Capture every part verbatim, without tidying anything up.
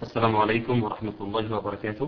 السلام عليكم ورحمة الله وبركاته.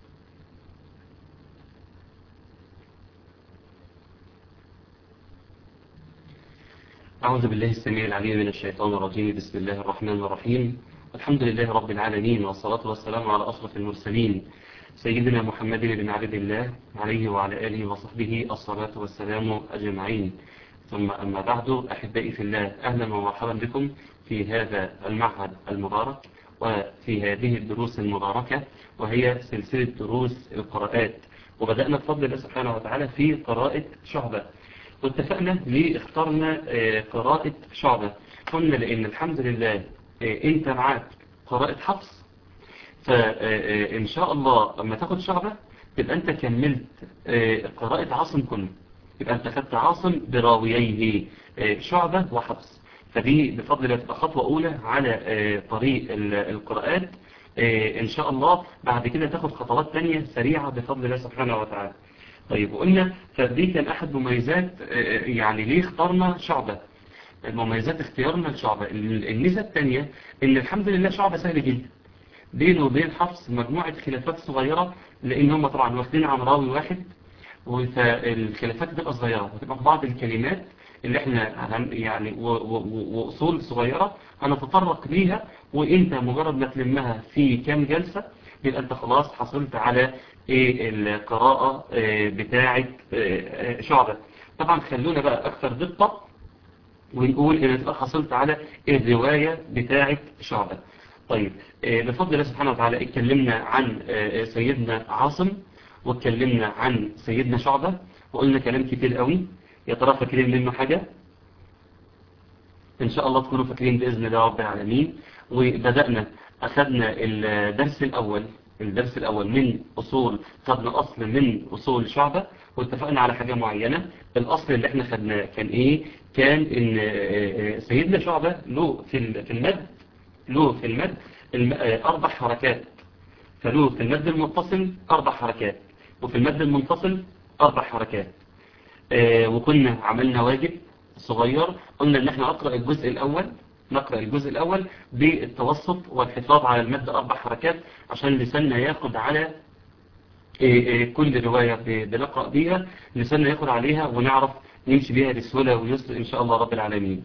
أعوذ بالله السميع العليم من الشيطان الرجيم. بسم الله الرحمن الرحيم. الحمد لله رب العالمين، والصلاة والسلام على أشرف المرسلين سيدنا محمد بن عبد الله عليه وعلى آله وصحبه الصلاة والسلام أجمعين. ثم أما بعد، أحبائي في الله، أهلا ومرحبا بكم في هذا المعهد المبارك وفي هذه الدروس المباركة، وهي سلسلة دروس القراءات. وبدأنا بفضل الله سبحانه وتعالى في قراءة شعبة، واتفقنا ليه اخترنا قراءة شعبة. قلنا لأن الحمد لله انت معاك قراءة حفص، فإن شاء الله لما تاخد شعبة تبقى انت كملت قراءة عاصم كله، يبقى انت خدت عاصم براوييه شعبة وحفص. فدي بفضل الله تبقى خطوة أولى على طريق القراءات. إن شاء الله بعد كده تاخد خطوات تانية سريعة بفضل الله سبحانه وتعالى. طيب، وقلنا فدي كان أحد مميزات يعني ليه اخترنا شعبة، المميزات اختيارنا لشعبة. الميزة الثانية إن الحمد لله شعبة سهل جدا، بينه وبين حفص مجموعة خلافات صغيرة، لأن هم طبعا واخدين عن راوي واحد، فالخلافات تبقى صغيرة، وتبقى في بعض الكلمات اللي احنا يعني وأصول صغيرة هنتطرق ليها، وانت مجرد ما تلمها في كام جلسة يبقى انت خلاص حصلت على ايه القراءة بتاعة شعبة. طبعا خلونا بقى اكثر دقة ونقول ان انت حصلت على الرواية بتاعة شعبة. طيب، بفضل الله سبحانه وتعالى اتكلمنا عن سيدنا عاصم، واتكلمنا عن سيدنا شعبة، وقلنا كلام كتير قوي. يا ترى فاكرين منه حاجة؟ ان شاء الله تكونوا فاكرين بإذن الله رب العالمين. وبدأنا أخذنا الدرس الأول الدرس الأول من أصول، خدنا أصل من أصول شعبة، واتفقنا على حاجة معينة. الأصل اللي احنا خدناه كان إيه؟ كان إن سيدنا شعبة له في المد له في المد أربع حركات، فله في المد المتصل أربع حركات، وفي المد المنفصل أربع حركات. وكنا عملنا واجب صغير، قلنا ان احنا نقرأ الجزء الأول نقرأ الجزء الأول بالتوسط والحفاظ على المد أربع حركات، عشان لساننا ياخد على كل رواية بنقرأ بيها، لساننا ياخد عليها ونعرف نمشي بيها بسهولة ويسر إن شاء الله رب العالمين.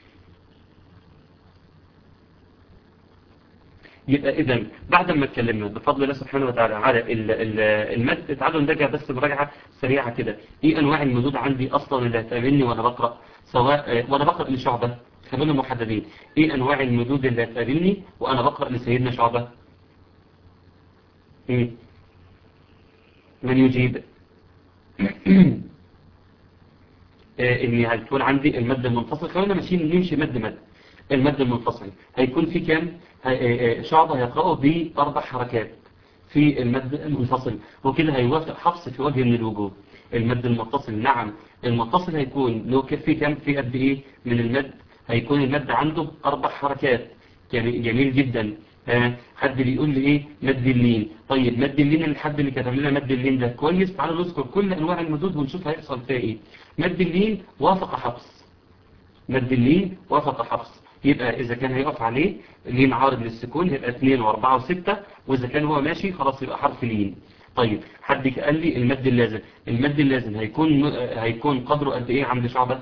يبقى إذن بعد ما اتكلمنا بفضل الله سبحانه وتعالى على المد، تعالوا نراجع بس مراجعة سريعة كده. إيه أنواع المدود عندي أصلا اللي هتقابلني وأنا بقرأ، سواء وأنا بقرأ لشعبة؟ خلونا محددين. إيه أنواع المدود اللي هتقابلني وأنا بقرأ لسيدنا شعبة؟ إيه؟ من يجيب؟ إني هتكون عندي المد المنفصل. خلونا ماشيين نمشي مد مد. المد المنفصل هيكون في كام؟ شعبة هيقرأه بأربع حركات في المد المنفصل، وكده هيوافق حفص في وجه من الوجوه. المد المتصل، نعم المتصل هيكون له في كام؟ في قد إيه من المد؟ هيكون المد عنده أربع حركات. جميل جدا. حد اللي يقول لي إيه؟ مد اللين. طيب مد اللين، الحد اللي كتب لنا مد اللين ده كويس. تعالوا نذكر كل أنواع المدود ونشوف هيحصل فيها إيه. مد اللين وافق حفص، مد اللين وافق حفص. يبقى إذا كان هيقف عليه لين عارض للسكون يبقى اثنين واربعة وستة، وإذا كان هو ماشي خلاص يبقى حرف لين. طيب حد قال لي المد اللازم. المد اللازم هيكون هيكون قدره قد إيه عند شعبة؟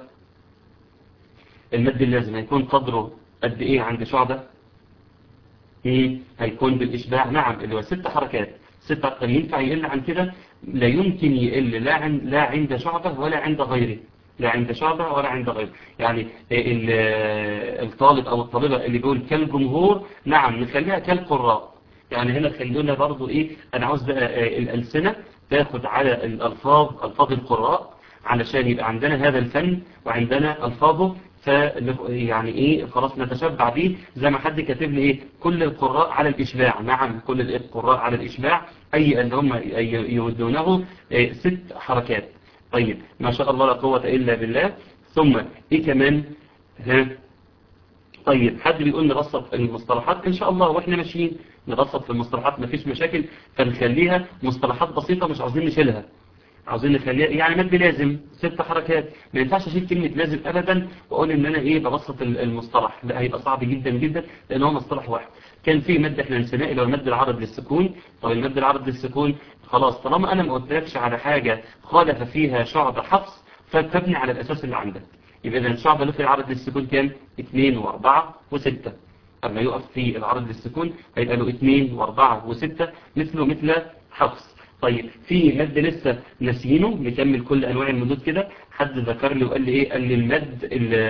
المد اللازم هيكون قدره قد إيه عند شعبة؟ إيه؟ هيكون بالإشباع، نعم، اللي هو ست حركات. ستة. ينفع يقل عن كده؟ لا يمكن يقل، لا عند لا عند شعبة ولا عند غيره، لا عند شعبة ولا عند غيره. يعني الطالب أو الطالبة اللي بيقول كالجمهور، نعم نخليها كالقراء. يعني هنا خلونا برضو إيه، أنا عاوز بقى الألسنة تاخد على الألفاظ، ألفاظ القراء، علشان يبقى عندنا هذا الفن وعندنا ألفاظه، ف يعني إيه خلاص نتشبع بيه. زي ما حد كاتب لي إيه، كل القراء على الإشباع. نعم كل القراء على الإشباع، أي أن هم يودونه ست حركات. طيب ما شاء الله لا قوة إلا بالله. ثم إيه كمان؟ ها طيب حد بيقول نبسط المصطلحات إن شاء الله، وإحنا ماشيين نبسط في المصطلحات مفيش مشاكل، فنخليها مصطلحات بسيطة مش عاوزين نشيلها. عاوزين نخليها يعني مد لازم ست حركات. ما ينفعش اشيل كلمة لازم ابدا واقول ان انا ايه ببسط المصطلح، لا هيبقى صعب جدا جدا لان هو مصطلح واحد. كان في مد احنا نسيناه اللي هو المد العرض للسكون. طب المد العرض للسكون خلاص طالما انا ما قلتلكش على حاجة خالف فيها شعب حفص فتبني على الاساس اللي عندك. يبقى اذا الشعب له في العرض للسكون كام؟ اثنين واربعة وستة. اما يقف في العرض للسكون هيبقى له اثنين واربعة وستة مثله مثل حفص. طيب في مد لسه ناسيينه، نكمل كل انواع المدود كده. حد ذكر لي وقال لي ايه؟ قال لي المد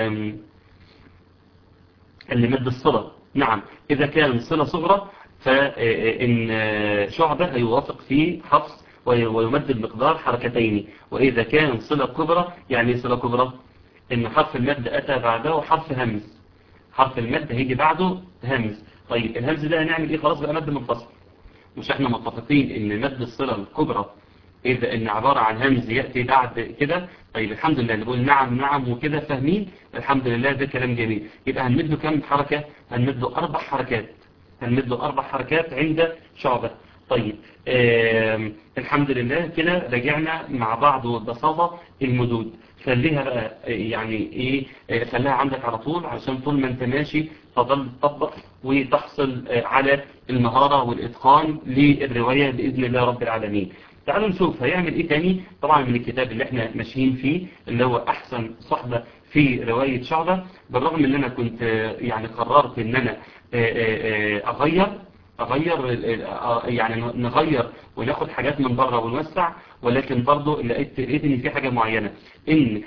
اللي مد الصلة. نعم اذا كان صلة صغرى فان شعبة هيوافق في حفص ويمد المقدار حركتين. واذا كان صلة كبرى، يعني صلة كبرى ان حرف المد اتى بعده حرف همز، حرف المد هيجي بعده همز. طيب الهمز ده هنعمل ايه؟ خلاص بقى مد منفصل. مش احنا متفقين ان مد الصلة الكبرى اذا ان عبارة عن همز يأتي بعد كده؟ طيب الحمد لله نقول نعم نعم وكده فاهمين، الحمد لله ده كلام جميل. يبقى هنمد له كم حركة؟ هنمد له اربع حركات، هنمد له اربع حركات عند شعبة. طيب الحمد لله كده رجعنا مع بعض وببساطة المدود. خليها بقى يعني ايه، خليها عندك على طول عشان طول ما انت ماشي تظل تطبق وتحصل على المهارة والاتقان للرواية بإذن الله رب العالمين. تعالوا نشوف هيعمل ايه تاني. طبعا من الكتاب اللي احنا ماشيين فيه اللي هو احسن صحبة في رواية شعبة، بالرغم ان انا كنت يعني قررت ان انا اغير اغير يعني نغير وناخد حاجات من بره ونوسع، ولكن برضو لقيت لقيت ان في حاجة معينة، ان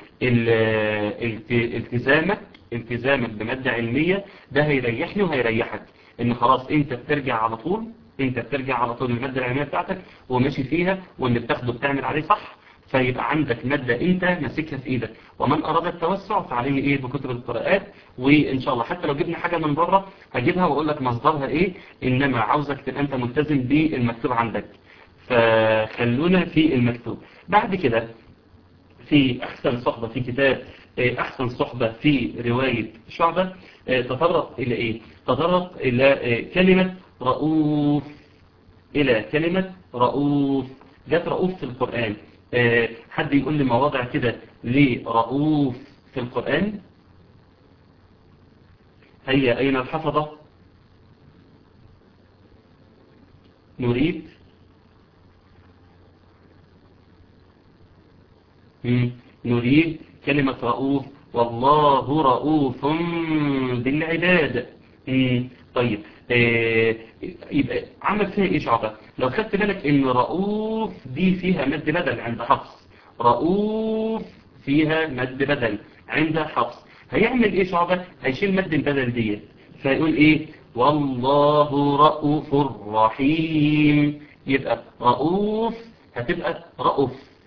التزامك التزامك بمادة علمية ده هيريحني وهيريحك. ان خلاص انت بترجع على طول انت بترجع على طول المادة العلمية بتاعتك وماشي فيها، واللي بتاخده بتعمل عليه صح، فيبقى عندك مادة انت ماسكها في ايدك. ومن اراد التوسع فعليه ايه؟ بكتب القراءات. وان شاء الله حتى لو جبنا حاجة من بره هجيبها واقول لك مصدرها ايه، انما عاوزك تبقى انت ملتزم بالمكتوب عندك. فخلونا في المكتوب. بعد كده في احسن صحبة في كتاب احسن صحبة في رواية شعبة تطرق الى ايه؟ تطرق الى كلمة رؤوف، الى كلمة رؤوف. جت رؤوف في القرآن. حد يقول لي مواضع كده لرؤوف في القرآن؟ هيا أين الحفظة؟ نريد نريد كلمة رؤوف. والله رؤوف بالعباد. طيب يبقى عمل فيها ايه شعبة؟ لو خدت بالك ان رؤوف دي فيها مد بدل عند حفص، رؤوف فيها مد بدل عند حفص. هيعمل ايه شعبة؟ هيشيل مد البدل دي فيقول ايه؟ والله رؤوف رحيم. يبقى رؤوف هتبقى رؤوف،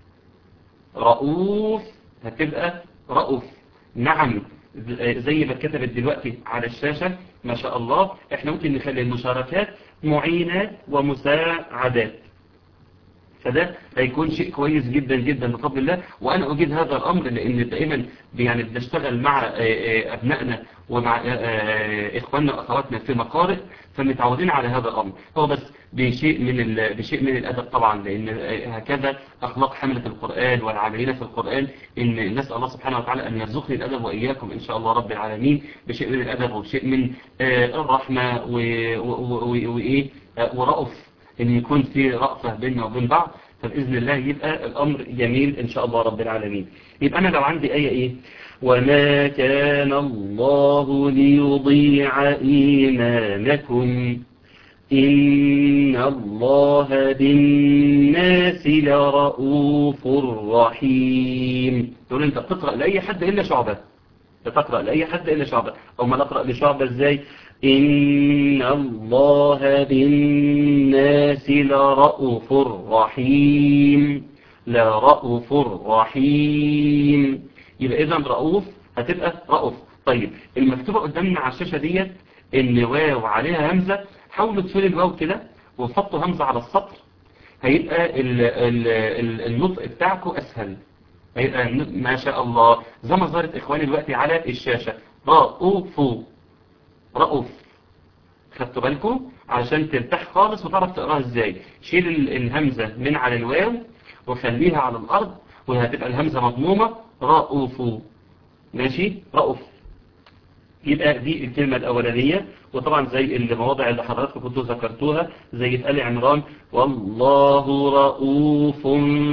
رؤوف هتبقى رؤوف. نعم زي ما كتبت دلوقتي على الشاشة ما شاء الله. احنا ممكن نخلي المشاركات معينات ومساعدات، فده هيكون شيء كويس جدا جدا بفضل الله. وانا اجيد هذا الامر لان دائما يعني بنشتغل مع ابنائنا ومع اخواننا واخواتنا في مقارئ، فمتعودين على هذا الامر. هو بس بشيء من بشيء من الادب طبعا، لان هكذا اخلاق حملة القرآن والعاملين في القرآن. ان نسال الله سبحانه وتعالى ان يرزقني الادب واياكم ان شاء الله رب العالمين، بشيء من الادب وبشيء من الرحمة وايه ورأف، ان يكون في رأفة بيننا وبين بعض. فبإذن الله يبقى الأمر جميل إن شاء الله رب العالمين. يبقى أنا لو عندي آية إيه؟ وما كان الله ليضيع إيمانكم إن الله بالناس لرؤوف رحيم. تقول أنت بتقرأ لأي حد إلا شعبة، بتقرأ لأي حد إلا شعبة. أو ما نقرأ لشعبة إزاي؟ إن الله بالناس لرؤوف رحيم، لرؤوف رحيم. يبقى إذن رؤوف هتبقى رؤوف. طيب المكتوبة قدامنا على الشاشة ديت إن واو عليها همزة، حاولوا تشيلوا الواو كده وحطوا همزة على السطر، هيبقى ال ال ال النطق بتاعكم أسهل. هيبقى ما شاء الله زي ما ظهرت إخواني دلوقتي على الشاشة رؤوف رؤوف. خدتوا بالكم علشان ترتاح خالص وتعرف تقراها ازاي. شيل الهمزة من على الواو وخليها على الأرض وهتبقى الهمزة مضمومة رؤوف. ماشي، رؤوف. يبقى دي الكلمة الأولانية. وطبعا زي المواضع اللي حضراتكم كنتوا ذكرتوها زي في آل عمران والله رؤوف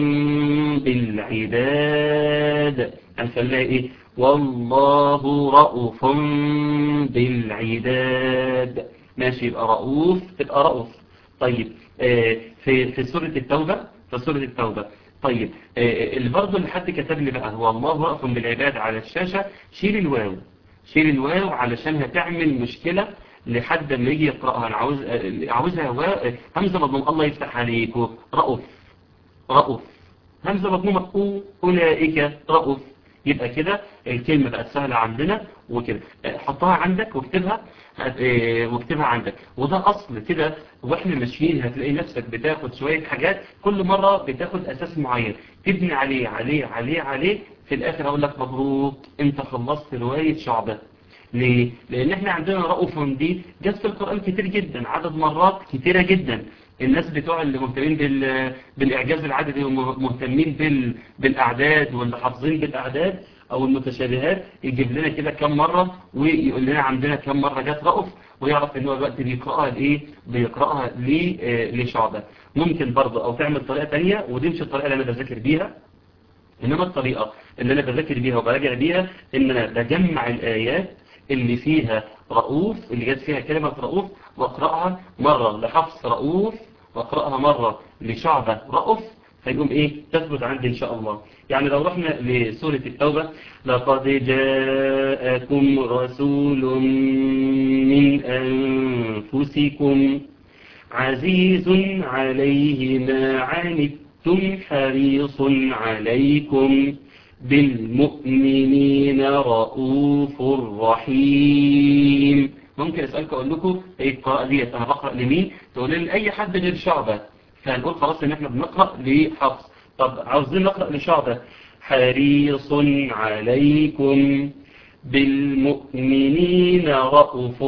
بالعباد، هنخليها ايه؟ والله رؤوف بالعباد. ماشي، يبقى رؤوف تبقى رؤوف. طيب آه في في سورة التوبة، في سورة التوبة طيب آه اللي برضه اللي حد كتب لي بقى هو الله رؤوف بالعباد على الشاشة، شيل الواو، شيل الواو علشان هتعمل مشكلة لحد ما يجي يقرأها. انا عاوز عاوزها همزة مضمومة. الله يفتح عليكم، رؤوف رؤوف همزة مضمومة أو أولئك رؤوف. يبقى كده الكلمة بقت سهلة عندنا وكده. حطها عندك واكتبها واكتبها عندك. وده أصل كده واحنا ماشيين هتلاقي نفسك بتاخد شوية حاجات كل مرة بتاخد أساس معين تبني عليه عليه عليه عليه. في الآخر هقول لك مبروك انت خلصت رواية شعبة. ليه؟ لأن احنا عندنا رؤوف دي جت في القرآن كتير جدا، عدد مرات كتيرة جدا. الناس بتوع اللي مهتمين بال... بالإعجاز العددي ومهتمين بال... بالأعداد واللي حافظين بالأعداد أو المتشابهات يجيب لنا كده كم مرة ويقول لنا عندنا كم مرة جت رؤوف، ويعرف ان هو الوقت بيقرأها لإيه؟ بيقرأها لشعبة. ممكن برضه أو تعمل طريقة تانية، ودي مش الطريقة اللي أنا بذاكر بيها، إنما الطريقة اللي أنا بذاكر بيها وبراجع بيها إن أنا بجمع الآيات اللي فيها رؤوف، اللي جت فيها كلمة رؤوف، واقرأها مرة لحفص رؤوف واقرأها مرة لشعبة رؤوف، فيقوم ايه تثبت عندي ان شاء الله. يعني لو رحنا لسورة التوبة لقد جاءكم رسول من أنفسكم عزيز عليه ما عنتم حريص عليكم بالمؤمنين رؤوف رحيم. ممكن أسألك أقول لكم ايه القراءة ديت أنا بقرأ لمين؟ تقول لي أي حد غير شعبة، فهنقول خلاص إن إحنا بنقرأ لحفص. طب عاوزين نقرأ لشعبة، حريص عليكم بالمؤمنين رؤوف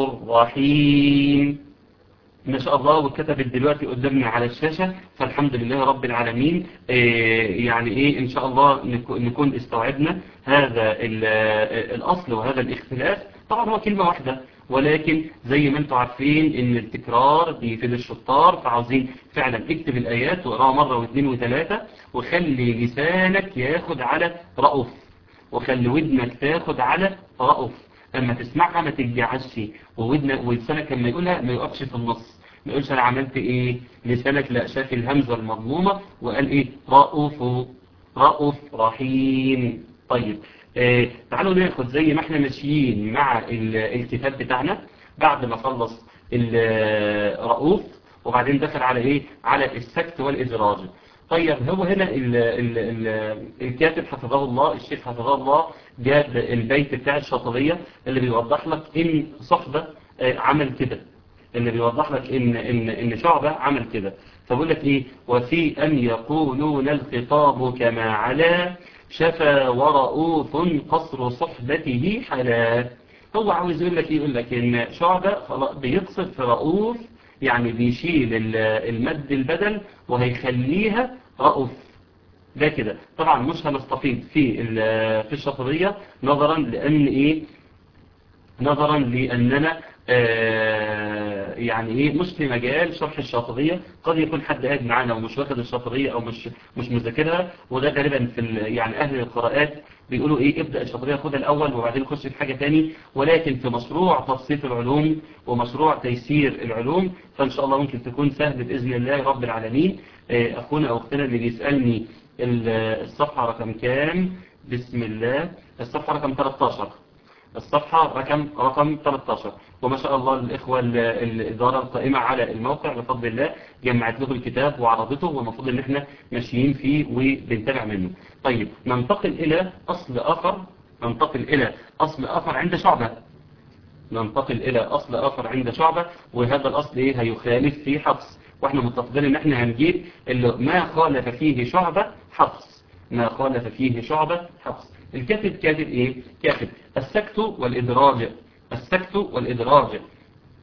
رحيم. ما شاء الله، واتكتبت دلوقتي قدامنا على الشاشة، فالحمد لله رب العالمين. إيه يعني ايه ان شاء الله نكون استوعبنا هذا الاصل وهذا الاختلاف. طبعا هو كلمة واحدة، ولكن زي ما انتم عارفين ان التكرار بيفيد الشطار، فعاوزين فعلا اكتب الايات واقراها مرة واثنين وثلاثة، وخلي لسانك ياخد على رؤوف، وخلي ودنك تاخد على رؤوف. لما تسمعها ما ترجعش، وودنك ولسانك لما يقولها ما يقفش في النص، ما يقولش انا عملت ايه لسانك، لا شاف الهمزة المضمومة وقال ايه رؤوف رؤوف رحيم. طيب آه تعالوا ناخد زي ما احنا ماشيين مع الكتاب بتاعنا بعد ما خلص الرؤوف وبعدين دخل على ايه على السكت والإدراج. طيب هو هنا ال ال ال الكاتب حفظه الله، الشيخ حفظه الله، جاب البيت بتاع الشاطبية اللي بيوضح لك ان صحبة عمل كده، اللي بيوضح لك ان ان ان شعبة عمل كده. فبقول لك ايه، وفي ان يقولون الخطاب كما على شفا ورؤوف قصر صحبته حلا. هو عاوز يقول لك ايه، يقول لك ان شعبة بيقصد في رؤوف، يعني بيشيل المد البدل وهيخليها رؤوف. ده كده طبعا مش هنستفيد في في الشاطبية نظرا لان ايه نظرا لاننا آه يعني ايه مش في مجال شرح الشاطبية. قد يكون حد قاعد معانا ومش واخد الشاطبية او مش مش مذاكرها، وده غالبا في يعني اهل القراءات بيقولوا ايه ابدأ الشاطبية خدها الاول وبعدين خش في حاجة تاني. ولكن في مشروع تبسيط العلوم ومشروع تيسير العلوم فان شاء الله ممكن تكون سهل باذن الله رب العالمين. آه اخونا او اختنا اللي بيسألني الصفحة رقم كام، بسم الله، الصفحة رقم ثلاثة عشر، الصفحة رقم رقم ثلاثة عشر. وما شاء الله الإخوة الإدارة القائمة على الموقع بفضل الله جمعت له الكتاب وعرضته، والمفروض إن احنا ماشيين فيه وبنتابع منه. طيب ننتقل إلى أصل آخر، ننتقل إلى أصل آخر عند شعبة، ننتقل إلى أصل آخر عند شعبة، وهذا الأصل إيه هيخالف في حفص، واحنا متفقين إن احنا هنجيب اللي ما خالف فيه شعبة حفص، ما خالف فيه شعبة حفص. الكاتب كاتب ايه كاتب السكت والإدراج، السكت والإدراج.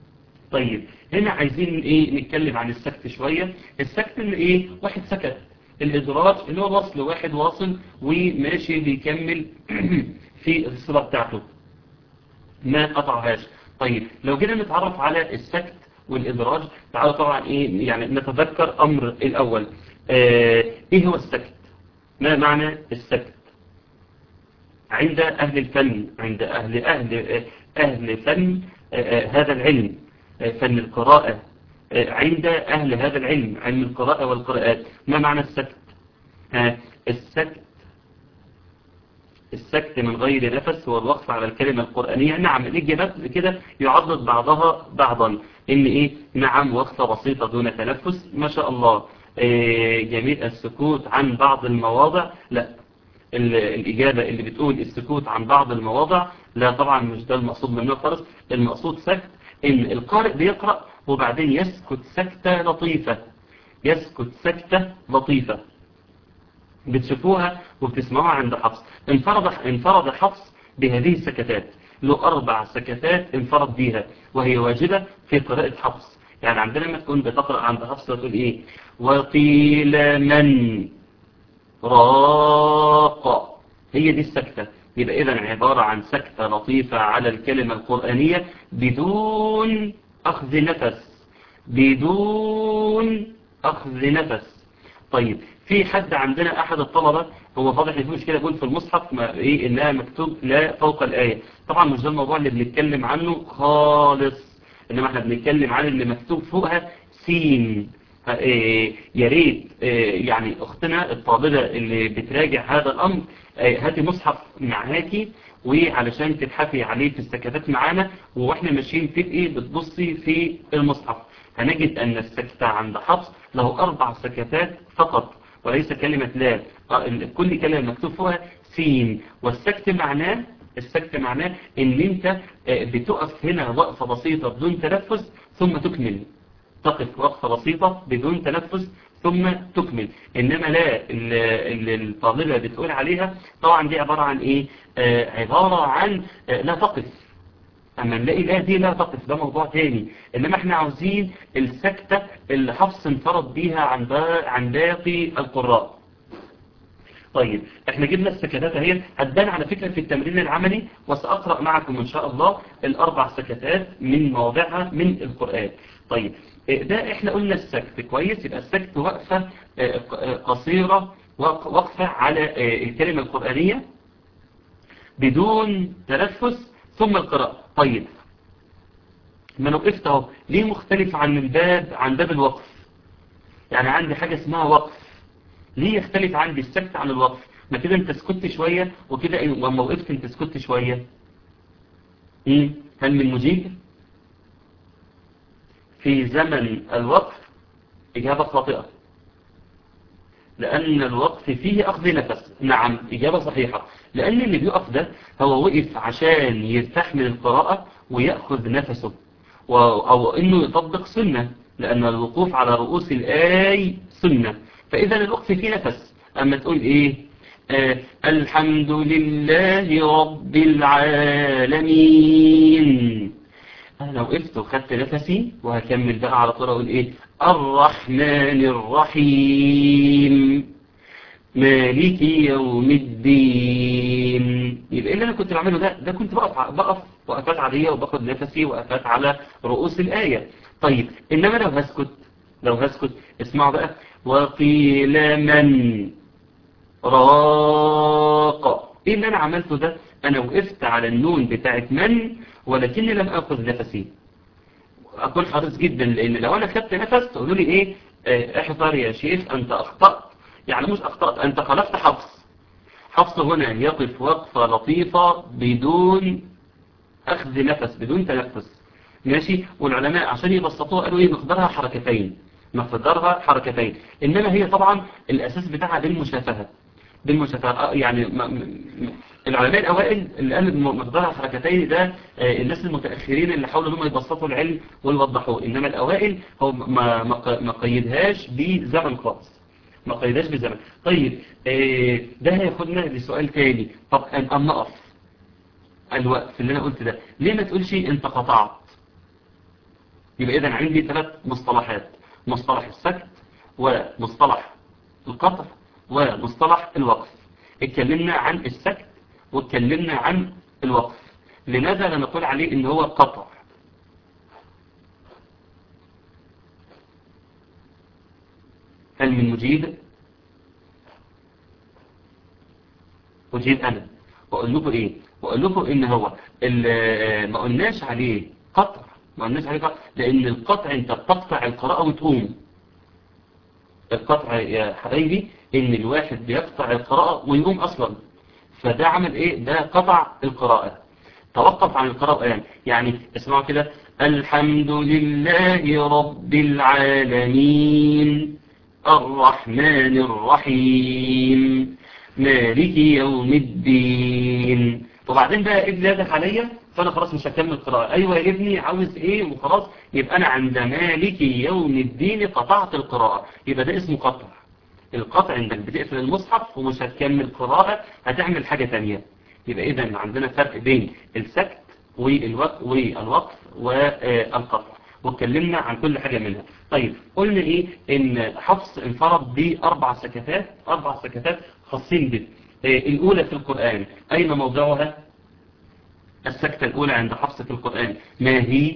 طيب هنا عايزين ايه نتكلم عن السكت شوية. السكت اللي ايه واحد سكت، الإدراج اللي هو وصل واحد واصل وماشي بيكمل في الصلة بتاعته ما قطعهاش. طيب لو جينا نتعرف على السكت والإدراج، تعالوا طبعا إيه يعني نتذكر أمر الأول. آه إيه هو السكت؟ ما معنى السكت عند أهل الفن، عند أهل أهل أهل فن آه هذا العلم، آه فن القراءة، آه عند أهل هذا العلم، علم القراءة والقراءات، ما معنى السكت؟ آه السكت السكت من غير نفس هو الوقف على الكلمة القرآنية. نعم الإجابات كده يعضد بعضها بعضا، إن إيه نعم وقفة بسيطة دون تنفس ما شاء الله. إيه جميل. السكوت عن بعض المواضع، لا الإجابة اللي بتقول السكوت عن بعض المواضع لا طبعا مش ده المقصود منه خالص. المقصود سكت إن القارئ بيقرأ وبعدين يسكت سكتة لطيفة، يسكت سكتة لطيفة بتشوفوها وبتسمعوها عند حفص. انفرد انفرد حفص بهذه السكتات، له أربع سكتات انفرد بيها وهي واجبة في قراءة حفص. يعني عندنا لما تكون بتقرأ عند حفص تقول إيه؟ وقيل من راق، هي دي السكتة. يبقى إذن عبارة عن سكتة لطيفة على الكلمة القرآنية بدون أخذ نفس، بدون أخذ نفس. طيب في حد عندنا أحد الطلبة هو فاضح في مشكلة يقول في المصحف ما إيه إنها مكتوب لا فوق الآية. طبعا مش ده الموضوع اللي بنتكلم عنه خالص، إنما احنا بنتكلم عن اللي مكتوب فوقها سين. إيه يا ريت إيه يعني أختنا الطالبة اللي بتراجع هذا الأمر إيه هاتي مصحف معاكي وعلشان تتحفي عليه في السكتات معانا، واحنا ماشيين تبقي بتبصي في المصحف هنجد أن السكتة عند حفص له أربع سكتات فقط وليس كلمة لا. كل كلمة مكتوب فيها سين. والسكت معناه السكت معناه ان انت بتقف هنا وقفة بسيطة بدون تنفس ثم تكمل، تقف وقفة بسيطة بدون تنفس ثم تكمل. انما لا اللي الطالبة بتقول عليها طبعا دي عبارة عن ايه؟ آه عبارة عن آه لا تقف. اما نلاقي لا دي لا تقف ده موضوع تاني، انما احنا عاوزين السكتة اللي حفص انفرد بيها عن عن باقي القراء. طيب احنا جبنا السكتات اهي، هتبان على فكرة في التمرين العملي، وسأقرأ معكم ان شاء الله الاربع سكتات من مواضعها من القرآن. طيب ده احنا قلنا السكت كويس. يبقى السكت وقفة قصيرة، وقفة على الكلمة القرآنية بدون تنفس ثم القراءة. طيب ما انا وقفت اهو، ليه مختلف عن الباب عن باب الوقف؟ يعني عندي حاجة اسمها وقف، ليه يختلف عندي السكت عن الوقف؟ ما كده انت سكت شوية وكده لما وقفت انت سكت شوية. ايه هل من مجيب؟ في زمن الوقف إجابة خاطئة، لأن الوقف فيه أخذ نفس. نعم إجابة صحيحة، لأن اللي بيقف ده هو وقف عشان يرتاح من القراءة ويأخذ نفسه، أو إنه يطبق سنة، لأن الوقوف على رؤوس الآي سنة. فإذا الوقف فيه نفس. أما تقول إيه آه الحمد لله رب العالمين، أنا وقفت وخدت نفسي وهكمل بقى على طول أقول إيه الرحمن الرحيم مالك يوم الدين. يبقى اللي أنا كنت بعمله ده ده كنت بقف بقف وقفات عادية وباخد نفسي وقفات على رؤوس الآية. طيب إنما لو هسكت لو هسكت اسمعوا بقى وقيل من راق. إيه اللي أنا عملته ده؟ أنا وقفت على النون بتاعت من ولكني لم أخذ نفسي. أكون حريص جدا، لأن لو أنا خدت نفس تقولوا لي إيه اه احذر يا شيخ أنت أخطأت. يعني مش أخطأت، أنت خالفت حفص. حفص هنا يقف وقفة لطيفة بدون أخذ نفس بدون تنفس ماشي. والعلماء عشان يبسطوها قالوا إيه مقدارها حركتين، مقدارها حركتين. إنما هي طبعا الأساس بتاعها بالمشافهة بالمشافهة يعني العلماء الأوائل اللي قال مقدارها حركتين ده الناس المتأخرين اللي حاولوا انهم يبسطوا العلم ويوضحوه. إنما الأوائل هو ما ما قيدهاش بزمن خاص، ما قيدهاش بزمن. طيب ده هياخدنا لسؤال تاني. طب أن نقف الوقف اللي أنا قلت ده ليه ما تقولش أنت قطعت؟ يبقى إذن عندي ثلاث مصطلحات: مصطلح السكت ومصطلح القطع ومصطلح الوقف. اتكلمنا عن السكت واتكلمنا عن الوقف. لماذا لا نقول عليه ان هو قطع؟ هل من مجيب؟ أجيب أنا وأقول لكم إيه؟ وأقول لكم إن هو ما قلناش عليه قطع، ما قلناش عليه قطع لأن القطع أنت بتقطع القراءة وتقوم. القطع يا حبايبي إن الواحد بيقطع القراءة ويقوم أصلا، فده عمل إيه؟ ده قطع القراءة، توقف عن القراءة. يعني يعني اسمعوا كده: الحمد لله رب العالمين الرحمن الرحيم مالك يوم الدين. وبعدين بقى ابني يدك عليا فانا خلاص مش هكمل القراءة. ايوه يا ابني عاوز ايه؟ وخلاص يبقى انا عند مالك يوم الدين قطعت القراءة، يبقى ده اسمه قطع. القطع عندك بتقفل المصحف ومش هتكمل قراءة، هتعمل حاجة تانية. يبقى اذا عندنا فرق بين السكت والوقف والوقف والقطع، واتكلمنا عن كل حاجة منها. طيب قلنا ايه؟ ان حفص انفرد باربع سكتات، اربع سكتات خاصين به. إيه الاولى في القرآن؟ اين موضعها؟ السكتة الاولى عند حفص في القرآن ما هي؟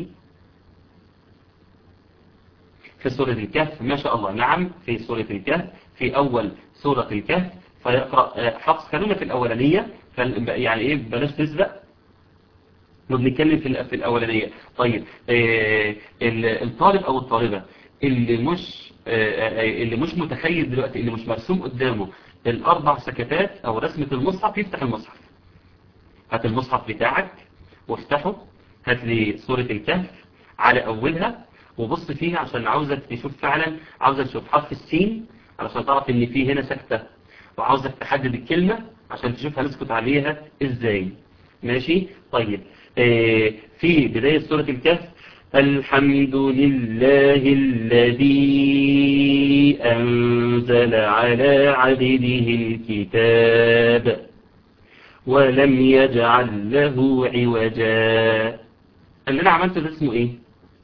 في سورة الكهف. ما شاء الله، نعم في سورة الكهف، في اول سورة الكهف. فيقرأ حفص. خلونا في الاولانية، يعني ايه بلاش تسبق، بنتكلم في في الاولانيه. طيب آه الطالب او الطالبه اللي مش آه اللي مش متخيل دلوقتي، اللي مش مرسوم قدامه الاربع سكتات او رسمه المصحف، يفتح المصحف. هات المصحف بتاعك وافتحه، هات لي سوره الكهف على اولها وبص فيها، عشان عاوزك تشوف فعلا، عاوزك تشوف حرف السين علشان تعرف ان في هنا سكته، وعاوزك تحدد الكلمه عشان تشوف هنسكت عليها ازاي. ماشي؟ طيب آه في بداية سورة الكهف: الحمد لله الذي أنزل على عبده الكتاب ولم يجعل له عوجا. اللي أنا عملته ده اسمه إيه؟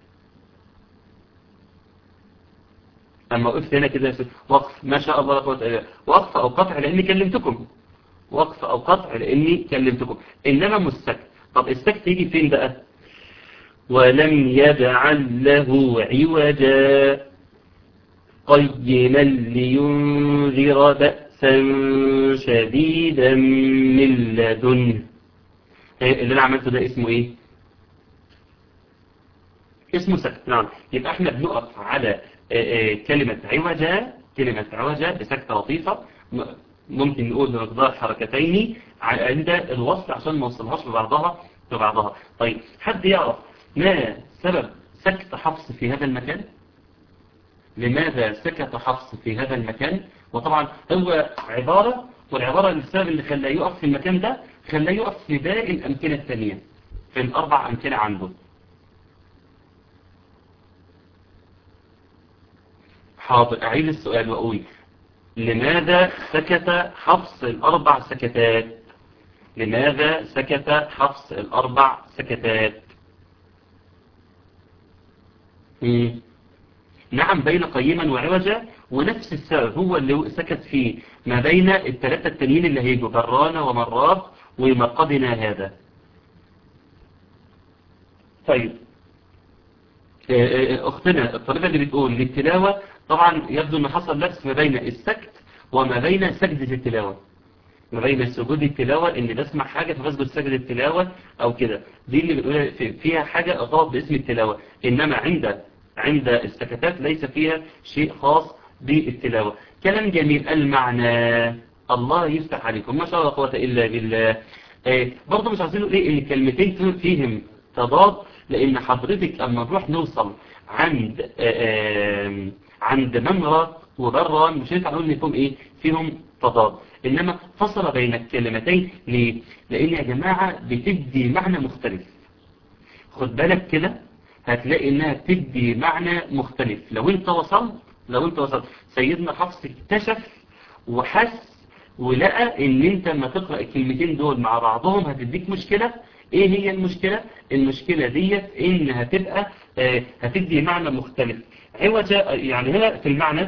لما وقفت هنا كده وقف. ما شاء الله، وقف أو قطع لأني كلمتكم، وقف أو قطع لأني كلمتكم، إنما مش سكت. طب السكت يجي فين بقى؟ ولم يجعل له عوجا قيما لينذر بأسا شديدا من لدنه. اللي أنا عملته ده اسمه إيه؟ اسمه سكت. نعم. يبقى احنا بنقف على كلمة عوجا، كلمة عوجا بسكتة لطيفة، ممكن نقول بمقدار حركتين عند الوصل عشان ما نوصلهاش ببعضها ببعضها. طيب حد يعرف ما سبب سكت حفص في هذا المكان؟ لماذا سكت حفص في هذا المكان؟ وطبعا هو عبارة، والعبارة السبب اللي خلاه يقف في المكان ده خلاه يقف في باقي الأمكنة الثانية، في الأربع أمكنة عنده. حاضر، أعيد السؤال وأقول: لماذا سكت حفص الأربع سكتات؟ لماذا سكت حفص الأربع سكتات؟ مم. نعم، بين قيما وعوجا، ونفس السبب هو اللي سكت فيه ما بين الثلاثة التانيين اللي هيجوا برانا ومرات ومرقدنا هذا. طيب أختنا الطالبة اللي بتقول للتلاوة، طبعا يبدو أن حصل لبس ما بين السكت وما بين سجدة التلاوة، ما بين سجود التلاوة إن بسمع حاجة فبسجد سجد التلاوة أو كده، دي اللي بتقول فيها حاجة غلط باسم التلاوة. إنما عند عند السكتات ليس فيها شيء خاص بالتلاوة. كلام جميل. المعنى الله يفتح عليكم، ما شاء الله قوة إلا بالله. إيه برضه مش عايزين نقول إيه إن الكلمتين فيهم تضاد، لأن حضرتك أما نروح نوصل عند آه عند ممرة وبرا مش هينفع نقول إن فيهم إيه فيهم تضاد، إنما فصل بين الكلمتين. ليه؟ لأن يا جماعة بتدي معنى مختلف. خد بالك كده هتلاقي إنها بتدي معنى مختلف. لو أنت وصلت لو أنت وصلت سيدنا حفص اكتشف وحس ولقى إن أنت لما تقرأ الكلمتين دول مع بعضهم هتديك مشكلة. ايه هي المشكلة؟ المشكلة ديت ان هتبقى آه هتدي معنى مختلف. عوجة يعني هنا في المعنى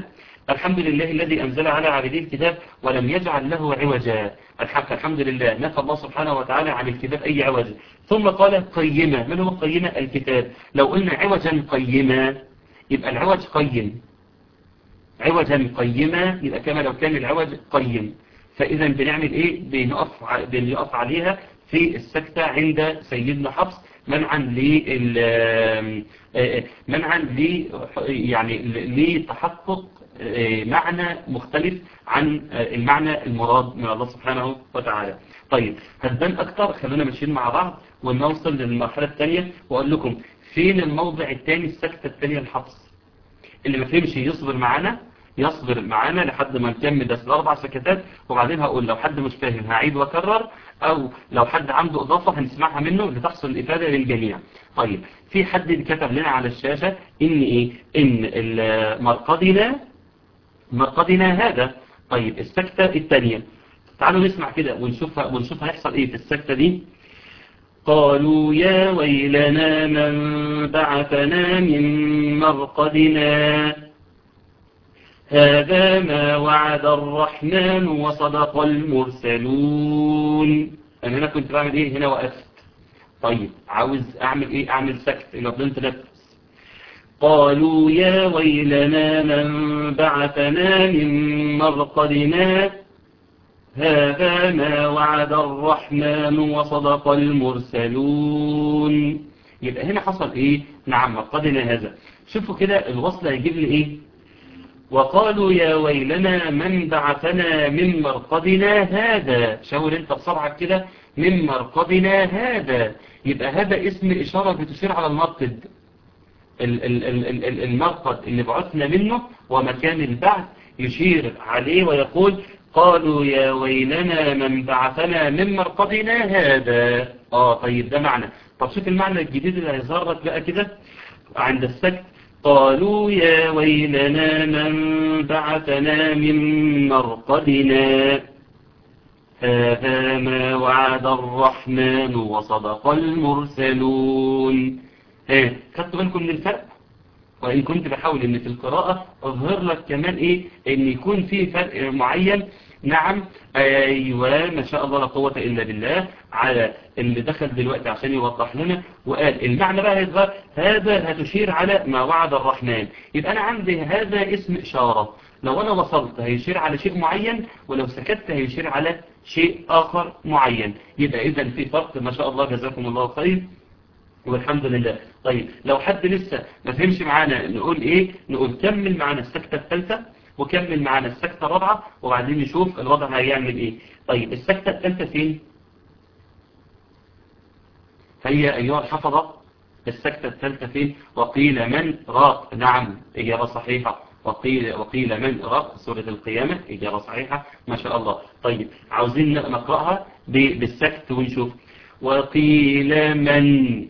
الحمد لله الذي أنزل على عبده الكتاب ولم يجعل له عوجا. الحق الحمد لله، نفى الله سبحانه وتعالى عن الكتاب أي عوج. ثم قال قيما. من هو قيما؟ الكتاب. لو قلنا عوجا قيما يبقى العوج قيم، عوجا قيما يبقى كما لو كان العوج قيم. فإذا بنعمل إيه؟ بنقف بنقف عليها في السكتة عند سيدنا حفص منعا ل منعا ل يعني لتحقق معنى مختلف عن المعنى المراد من الله سبحانه وتعالى. طيب هتبان أكتر، خلونا ماشيين مع بعض ونوصل للمرحلة الثانية وأقول لكم فين الموضع الثاني السكتة الثانية الحفص. اللي ما فهمش يصبر معانا يصبر معانا لحد ما نكمل بس الأربع سكتات، وبعدين هقول لو حد مش فاهم هعيد وأكرر، أو لو حد عنده إضافة هنسمعها منه لتحصل الإفادة للجميع. طيب في حد كتب لنا على الشاشة إن إيه؟ إن مرقدنا مرقدنا هذا. طيب السكتة الثانية تعالوا نسمع كده ونشوف ونشوف هيحصل إيه في السكتة دي. قالوا يا ويلنا من بعثنا من مرقدنا هذا ما وعد الرحمن وصدق المرسلون. أنا هنا كنت بعمل إيه؟ هنا وقفت. طيب عاوز أعمل إيه؟ أعمل سكت إلى فضلت نفس. قالوا يا ويلنا من بعثنا من مرقدنا هذا ما وعد الرحمن وصدق المرسلون. يبقى هنا حصل إيه؟ نعم مرقدنا هذا. شوفوا كده الوصل هيجيب لي إيه؟ وقالوا يا ويلنا من بعثنا من مرقدنا هذا. شاور انت بصبعك كده من مرقدنا هذا، يبقى هذا اسم إشارة بتشير على المرقد، المرقد اللي بعثنا منه ومكان البعث يشير عليه ويقول قالوا يا ويلنا من بعثنا من مرقدنا هذا. اه طيب ده معنى. طب شوف المعنى الجديد اللي هيظهر لك بقى كده عند السكت. قالوا يا ويلنا من بعثنا من مرقدنا هذا ما وعد الرحمن وصدق المرسلون. ها خدتوا بالكم من الفرق؟ وإن كنت بحاول إن في القراءة أظهر لك كمان إيه إن يكون في فرق معين. نعم أيوة ما شاء الله لا قوة إلا بالله على اللي دخل دلوقتي عشان يوضح لنا وقال المعنى بقى هيتغير. هذا هتشير على ما وعد الرحمن. يبقى أنا عندي هذا اسم إشارة، لو أنا وصلت هيشير على شيء معين، ولو سكت هيشير على شيء آخر معين. يبقى إذا في فرق ما شاء الله جزاكم الله خير والحمد لله. طيب لو حد لسه ما فهمش معانا نقول إيه؟ نقول كمل معانا السكتة الثالثة وكمل معانا السكتة الرابعة وبعدين نشوف الوضع هيعمل ايه. طيب السكتة الثالثة فين؟ هي ايها الحفظة السكتة الثالثة فين؟ وقيل من راق. نعم اجابة صحيحة. وقيل, وقيل من راق سورة القيامة. اجابة صحيحة ما شاء الله. طيب عاوزين نقرأها بالسكت ونشوف. وقيل من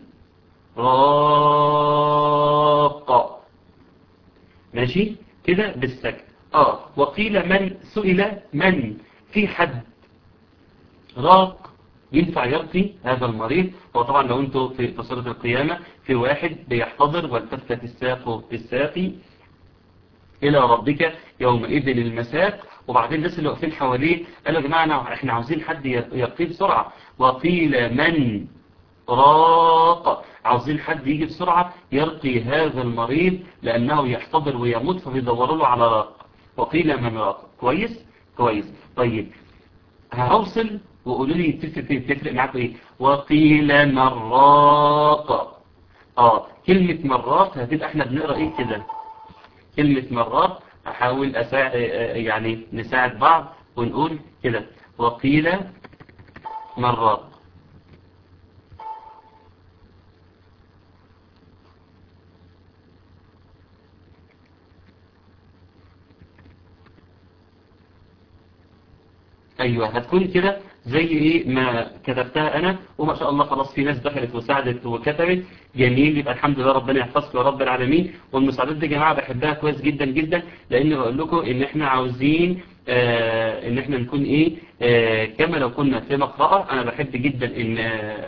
راق. ماشي كده بالسكت. آه وقيل من سئل من في حد راق ينفع يرقي هذا المريض. وطبعا لو انتوا في سورة القيامة في واحد بيحتضر والتفت الساق بالساق إلى ربك يومئذ المساق، وبعدين الناس اللي واقفين حواليه قالوا يا جماعة احنا عاوزين حد يرقيه بسرعة. وقيل من راق عاوزين حد يجي بسرعة يرقي هذا المريض لأنه يحتضر ويموت فبيدوروا له على راق. وقيل من راق. كويس كويس. طيب هوصل وقولوا لي تفرق تفرق معاكم ايه. وقيل من راق. اه كلمة مرات هتبقى احنا بنقرأ ايه كده كلمة مرات. احاول اساعد يعني نساعد بعض ونقول كده وقيل مرات. ايوه هتكون كده زي ايه ما كتبتها انا. وما شاء الله خلاص في ناس دخلت وساعدت وكتبت. جميل. يبقى الحمد لله ربنا يحفظكم يا رب العالمين. والمساعدات دي يا جماعه بحبها كويس جدا جدا، لان بقول لكم ان احنا عاوزين آه ان احنا نكون ايه آه كما لو كنا في مقرأة. انا بحب جدا ان آه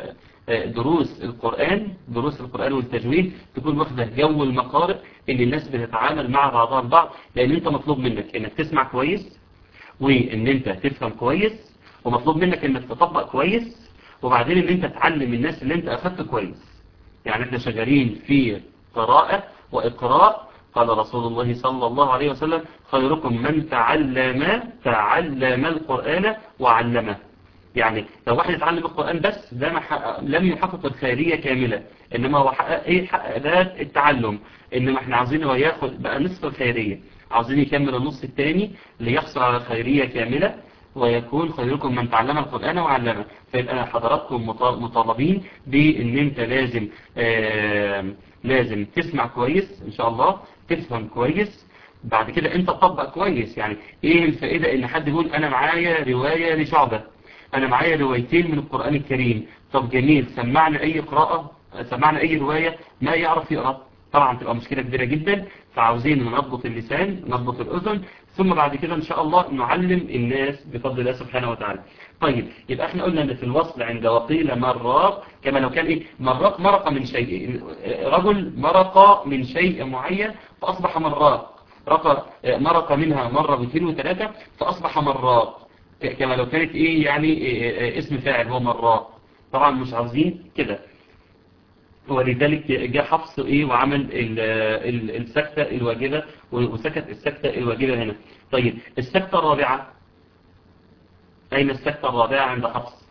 دروس القرآن دروس القرآن والتجويد تكون واخدة جو المقارئ ان الناس بتتعامل مع بعضها البعض، لان انت مطلوب منك انك تسمع كويس وان انت تفهم كويس، ومطلوب منك انك تطبق كويس، وبعدين ان انت تعلم الناس اللي انت اخدته كويس. يعني احنا شغالين في قراءة واقراء. قال رسول الله صلى الله عليه وسلم خيركم من تعلم تعلم القرآن وعلمه. يعني لو واحد يتعلم القرآن بس ده ما حقق لم يحقق الخيرية كاملة، إنما هو حقق إيه؟ حقق ده التعلم. إنما إحنا عاوزينه ياخد بقى نصف الخيرية، عاوزين يكمل النص الثاني ليحصل على خيرية كاملة، ويكون خيركم من تعلم القرآن وعلمه. فيبقى حضراتكم مطالبين بإن أنت لازم آه لازم تسمع كويس إن شاء الله، تفهم كويس، بعد كده أنت تطبق كويس. يعني إيه الفائدة إن حد يقول أنا معايا رواية لشعبة، أنا معايا روايتين من القرآن الكريم، طب جميل سمعنا أي قراءة، سمعنا أي رواية، ما يعرف يقرأ، طبعا تبقى مشكلة كبيرة جدا. فعاوزين نضبط اللسان نضبط الأذن، ثم بعد كده إن شاء الله نعلم الناس بفضل الله سبحانه وتعالى. طيب يبقى احنا قلنا ان في الوصل عند وقيل مراق كما لو كان ايه مراق مرق من شيء، رجل مرق من شيء معين فأصبح مراق، مرق منها مرة واثنين وثلاثة فأصبح مراق، كما لو كانت ايه يعني إيه اسم فاعل هو مراق. طبعا مش عاوزين كده، ولذلك جاء حفص ايه وعمل ال ال السكتة الواجبة وسكت السكتة الواجبة هنا. طيب السكتة الرابعة، اين السكتة الرابعة عند حفص؟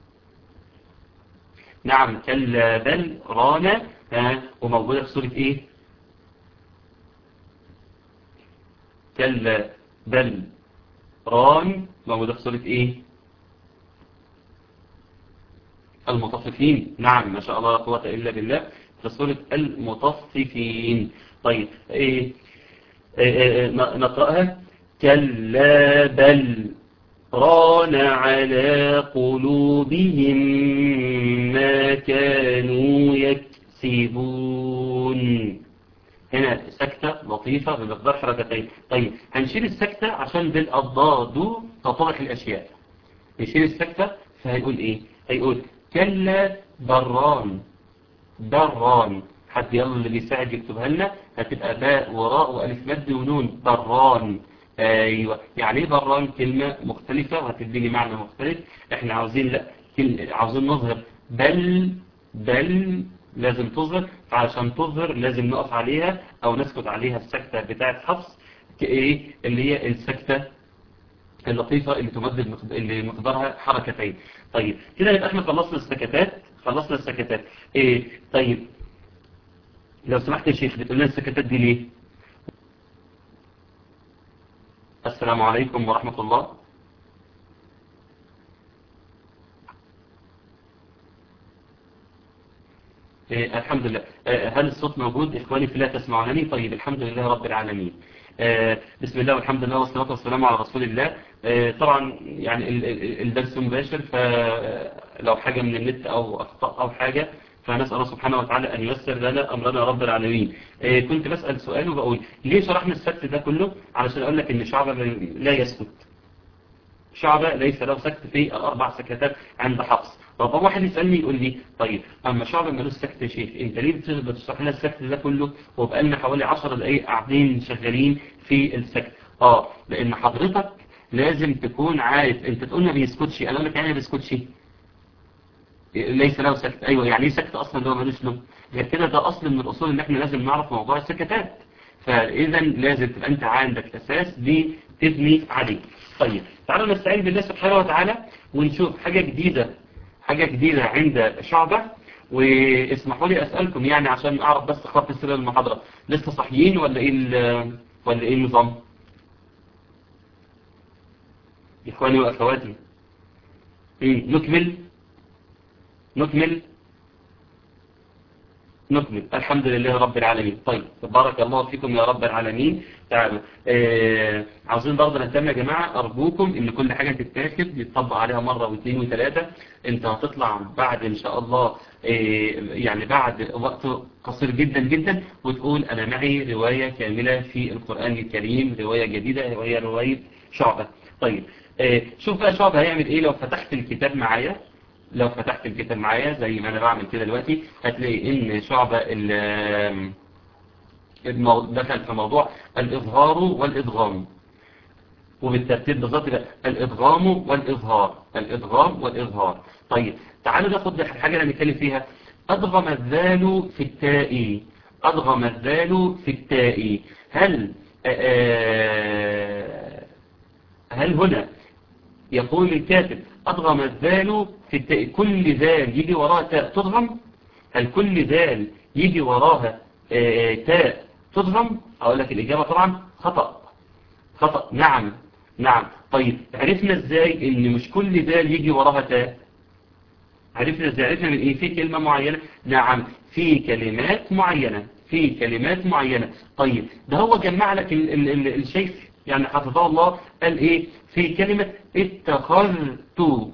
نعم كلا بل رانا، ها وموجودة في سورة ايه؟ كلا بل ران موجودة في سورة ايه؟ المطففين. نعم ما شاء الله لا قوة الا بالله، في سورة المطففين. طيب ايه, إيه, إيه نقرأها كلا بل ران على قلوبهم ما كانوا يكسبون. هنا سكتة لطيفة بمقدار حركتين. طيب هنشيل السكتة عشان بالأضداد تتضح الأشياء، نشيل السكتة فهيقول إيه؟ هيقول كلا بران بران. حد يلا اللي بيساعد يكتبها لنا، هتبقى باء وراء وألف مد ونون بران. أيوة يعني إيه بران؟ كلمة مختلفة وهتديني معنى مختلف. إحنا عاوزين لا عاوزين نظهر بل بل لازم تظهر، فعشان تظهر لازم نقف عليها أو نسكت عليها السكتة بتاعة حفص كإيه اللي هي السكتة اللطيفة اللي تمدد اللي مقدارها حركتين. طيب كده يبقى احنا خلصنا السكتات خلصنا السكتات ايه. طيب لو سمحت يا شيخ بتقول لنا السكتات دي ليه؟ السلام عليكم ورحمة الله. إيه الحمد لله. آه هل الصوت موجود إخواني في الله تسمعونني؟ طيب الحمد لله رب العالمين. آه بسم الله والحمد لله والصلاة والسلام على رسول الله. آه طبعا يعني الدرس مباشر، فلو حاجة من النت أو أخطاء أو حاجة فنسأل الله سبحانه وتعالى أن ييسر لنا أمرنا رب العالمين. آه كنت بسأل سؤال وبقول ليه شرحنا السكت ده كله؟ علشان أقول لك إن شعبة لا يسكت، شعبة ليس له سكت في الأربع سكتات عند حفص. ربما واحد يسألني يقول لي طيب أما شعبة ملوش سكت يا شيخ، أنت ليه بتشرح لنا السكت ده كله وبقى لنا حوالي عشر دقايق قاعدين شغالين في السكت؟ آه لأن حضرتك لازم تكون عارف. أنت تقول ما بيسكتش، أنا أقول لك يعني ما بيسكتش ليس له سكت. أيوة يعني إيه سكت أصلا اللي هو ملوش له؟ غير كده ده أصل من الأصول إن إحنا لازم نعرف موضوع السكتات، فإذا لازم تبقى أنت عندك أساس دي تبني عليه. طيب تعالوا نستعين بالله سبحانه وتعالى ونشوف حاجة جديدة حاجة جديدة عند شعبة. واسمحوا لي أسألكم يعني عشان أعرف بس خط سير المحاضرة، لسه صحيين ولا إيه ولا إيه النظام؟ إخواني وأخواتي إيه نكمل نكمل نكمل الحمد لله رب العالمين. طيب بارك الله فيكم يا رب العالمين. تعالوا آه عاوزين برضه نهتم يا جماعة، أرجوكم إن كل حاجة تتاخد يتطبق عليها مرة واثنين وثلاثة. أنت هتطلع بعد إن شاء الله آه يعني بعد وقت قصير جدا جدا وتقول أنا معي رواية كاملة في القرآن الكريم، رواية جديدة وهي رواية شعبة. طيب آه شوف بقى شعبة هيعمل إيه لو فتحت الكتاب معايا. لو فتحت الكتاب معايا زي ما انا بعمل كده دلوقتي هتلاقي ان شعبة دخل في موضوع الإظهار والإدغام، وبالترتيب بالظبط كده الإدغام والإظهار، الإدغام والإظهار. طيب تعالوا ناخد الحاجة اللي هنتكلم فيها. أدغم الذال في التاء، أدغم الذال في التاء، هل آآ هل هنا يقول الكاتب أدغم الذال في التاء، كل ذال يجي وراها تاء تدغم؟ هل كل ذال يجي وراها تاء تدغم؟ أقول لك الإجابة طبعا خطأ، خطأ. نعم نعم. طيب عرفنا ازاي ان مش كل ذال يجي وراها تاء؟ عرفنا ازاي؟ عرفنا من ايه؟ في كلمة معينة. نعم في كلمات معينة، في كلمات معينة. طيب ده هو جمع لك ال ال ال الشيخ يعني حفظه الله قال ايه في كلمة اتخذت،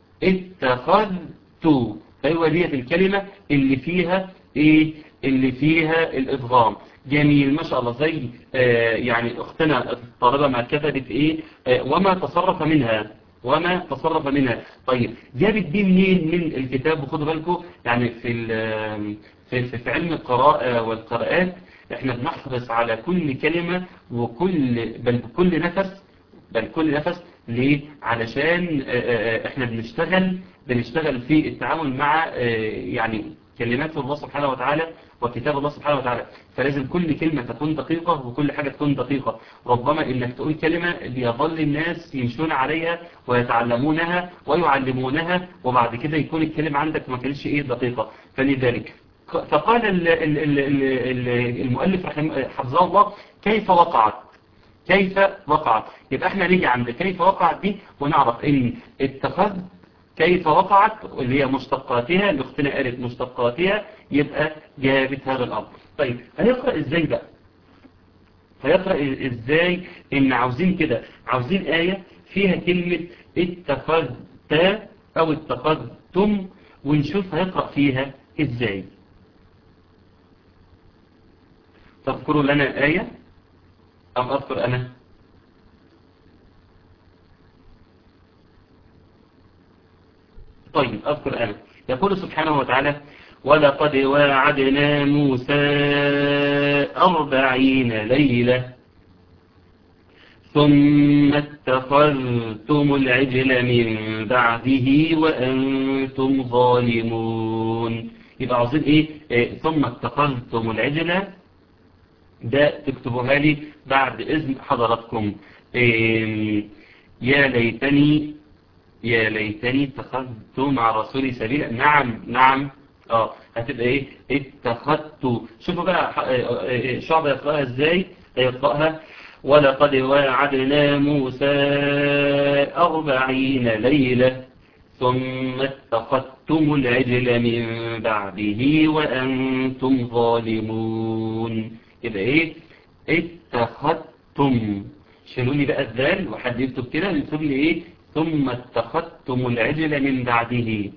اتخذت، فهو ديت الكلمة اللي فيها ايه؟ اللي فيها الادغام. جميل ما شاء الله. زي آه يعني اختنا الطالبة ما كتبت ايه آه وما تصرف منها، وما تصرف منها. طيب جابت دي منين من الكتاب؟ وخدوا بالكم يعني في في في علم القراءة والقراءات احنا بنحرص على كل كلمة وكل بل كل نفس، بل كل نفس. ليه؟ علشان احنا بنشتغل بنشتغل في التعامل مع يعني كلمات الله سبحانه وتعالى وكتاب الله سبحانه وتعالى، فلازم كل كلمة تكون دقيقة وكل حاجة تكون دقيقة. ربما انك تقول كلمة ليظل الناس يمشون عليها ويتعلمونها ويعلمونها وبعد كده يكون الكلمة عندك ما كانش ايه دقيقة. فلذلك فقال المؤلف حفظه الله كيف وقعت، كيف وقعت. يبقى احنا نيجي عند كيف وقعت دي ونعرف ان اتخذ كيف وقعت اللي هي مشتقاتها، اللي اختنا قالت مشتقاتها، يبقى جابت هذا الامر. طيب هيقرأ ازاي بقى؟ هيقرأ ازاي ان عاوزين كده، عاوزين آية فيها كلمة اتخذت او اتخذتم ونشوف هيقرأ فيها ازاي. تذكروا لنا آية أم أذكر أنا؟ طيب أذكر أنا. يقول سبحانه وتعالى ولقد واعدنا موسى أربعين ليلة ثم اتخذتم العجل من بعده وأنتم ظالمون. يبقى عاوزين إيه؟ إيه ثم اتخذتم العجل، ده تكتبوها لي بعد إذن حضراتكم. إيه يا ليتني يا ليتني اتخذت مع رسولي سبيلا. نعم نعم اه هتبقى ايه اتخذت. شوفوا بقى شعب يقرأها ازاي. يقرأها ولقد واعدنا موسى أربعين ليلة ثم اتخذتم العجل من بعده وأنتم ظالمون. يبقى ايه اتخذتم. شيلوا لي بقى الذال وحد يكتب كده يكتب لي ايه ثم اتخذتم العجل من بعده.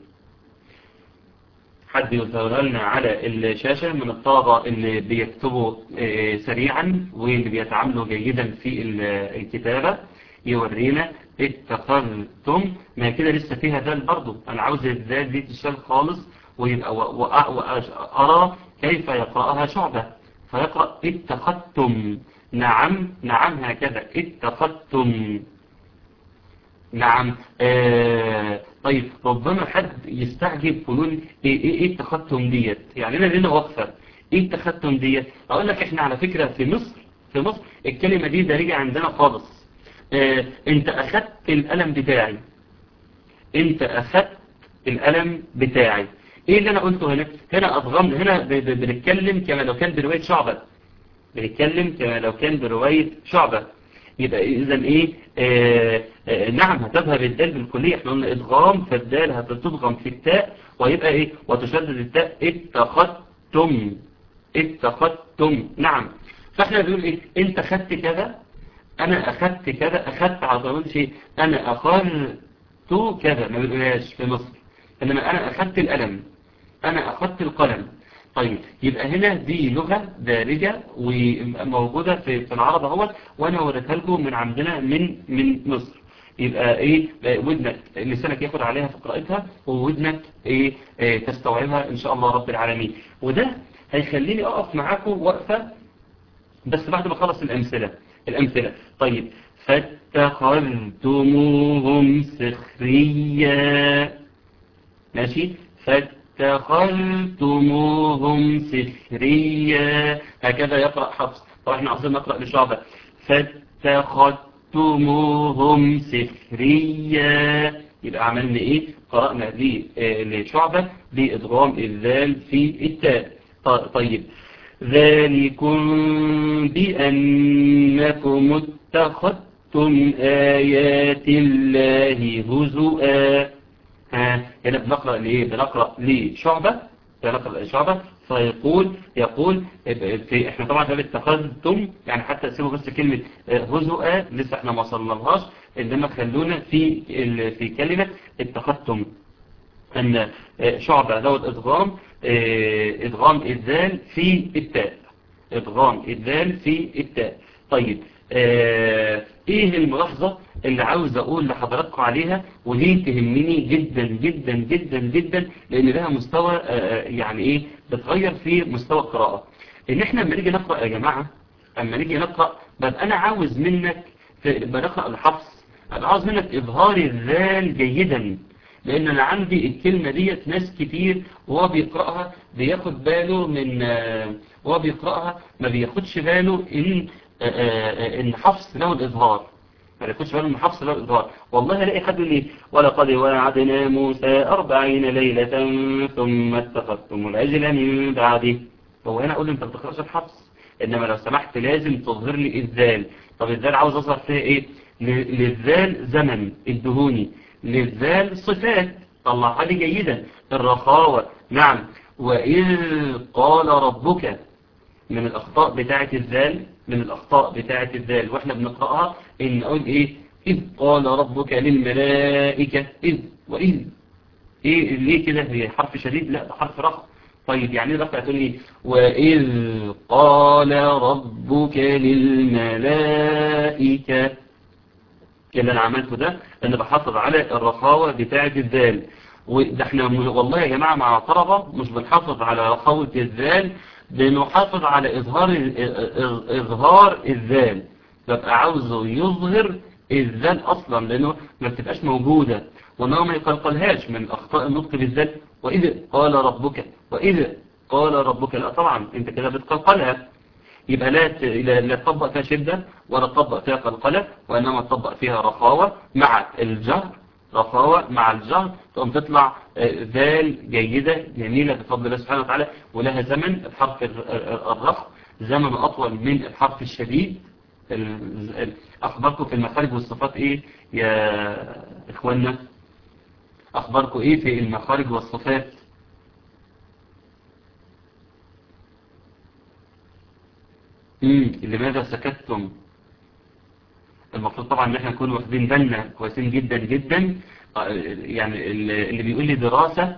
حد يظهر لنا على الشاشة من الطلبة اللي بيكتبوا سريعا واللي بيتعاملوا جيدا في الكتابة يورينا اتخذتم. ما كده لسه فيها ذال برضو، انا عاوز الذال دي تشتغل خالص ويبقى وأرى كيف يقرأها شعبة. فيقرأ اتخذتم. نعم نعم هكذا اتخذتم. نعم آه طيب ربما حد يستعجب ويقول ايه ايه ايه اتخذتم ديت، يعني انا لنا وقفه ايه اتخذتم ديت. اقول لك احنا على فكره في مصر في مصر الكلمه دي دارجه عندنا خالص. آه انت اخذت القلم بتاعي، انت اخذت القلم بتاعي. ايه اللي انا قلته هنا؟ هنا اضغمنا، هنا بنتكلم كما لو كان بروايه شعبه، بنتكلم كما لو كان بروايه شعبه. يبقى اذا ايه آه آه نعم هتذهب الدال بالكلية. احنا قلنا ادغام، فالدال هتتضغم في التاء ويبقى ايه وتشدد التاء اتخذتم اتخذتم. نعم فاحنا بنقول ايه انت خدت كذا، انا اخدت كذا، اخدت على ضمان شيء، انا اخذت كذا ما بنقولهاش في مصر، انما انا اخدت القلم، انا اخدت القلم. طيب يبقى هنا دي لغة دارجة وموجودة في العرب اهوت، وانا وريتها لكم من عندنا من من مصر. يبقى ايه ودنك لسانك ياخد عليها في قراءتها، وودنك ايه, إيه تستوعبها ان شاء الله رب العالمين. وده هيخليني اقف معاكم وقفة بس بعد ما اخلص الامثلة الامثلة طيب. فاتخذتموهم سخريا، ماشي، فاتخذتموهم سخريا، هكذا يقرأ حفص. طبعا احنا عاوزين نقرأ لشعبة. فاتخذتموهم سخريا، يبقى عملنا ايه؟ قرأنا لشعبة بإدغام الذال في التاء. طيب، ذلكم بأنكم اتخذتم آيات الله هزؤا. ها هنا بنقرأ لإيه؟ بنقرأ لشعبة بنقرأ لشعبة فيقول يقول في احنا طبعا ده اتخذتم، يعني حتى سيبوا بس كلمة هزؤا لسه احنا ما وصلناش، انما خلونا في في كلمة اتخذتم، ان شعبة له الادغام ادغام الذال في التاء ادغام الذال في التاء. طيب اه ايه الملاحظة اللي عاوز اقول لحضراتكم عليها، ودي تهمني جدا جدا جدا جدا لان لها مستوى اه يعني ايه بتغير في مستوى القراءة. ان احنا لما نيجي نقرأ يا جماعة لما نيجي نقرأ ببقى انا عاوز منك بنقرأ الحفص ابقى عاوز منك اظهار الذال جيدا، لان انا عندي الكلمة ديت ناس كتير وهو بيقرأها بياخد باله من وهو بيقرأها ما بياخدش باله ان ان حفص له الاظهار، ما بياخدش باله ان حفص له الاظهار. والله الاقي حد يقول لي ولقد وعدنا موسى أربعين ليلة ثم اتخذتم العجل من بعده. هو هنا اقول له انت ما بتقراش الحفص، انما لو سمحت لازم تظهر لي الذال. طب الذال عاوز اظهر فيها ايه؟ للذال زمن الدهوني، للذال صفات طلعها لي جيدا، الرخاوة نعم. وإذ قال ربك من الأخطاء بتاعة الذال من الأخطاء بتاعة الذال وإحنا بنقرأها إن نقول إيه؟ إذ قال ربك للملائكة إذ وإذ إيه ليه كده؟ هي حرف شديد؟ لا ده حرف رخ. طيب يعني رفع تقول لي وإذ قال ربك للملائكة، اللي انا عملته ده ان بحافظ على الرخاوة بتاعة الذال. وده احنا والله يا جماعة مع طلبة مش بنحافظ على رخاوة الذال، بنحافظ على اظهار اظهار الذال، ببقى عاوزه يظهر الذال اصلا لانه ما بتبقاش موجودة، وانه ما يقلقلهاش من اخطاء النطق بالذال. واذ قال ربك واذ قال ربك، لا طبعا انت كده بتقلقلها، يبقى لا لا تطبق فيها شدة ولا تطبق فيها قلقلة، وإنما تطبق فيها رخاوة مع الجهر رخاوة مع الجهر، تقوم تطلع ذال جيدة جميلة بفضل الله سبحانه وتعالى، ولها زمن الحرف الرخ زمن أطول من الحرف الشديد. أخباركم في المخارج والصفات إيه يا إخواننا؟ أخباركم إيه في المخارج والصفات؟ امم لماذا سكتتم؟ المفروض طبعا ان احنا نكون واخدين بالنا كويسين جدا جدا. يعني اللي بيقول لي دراسة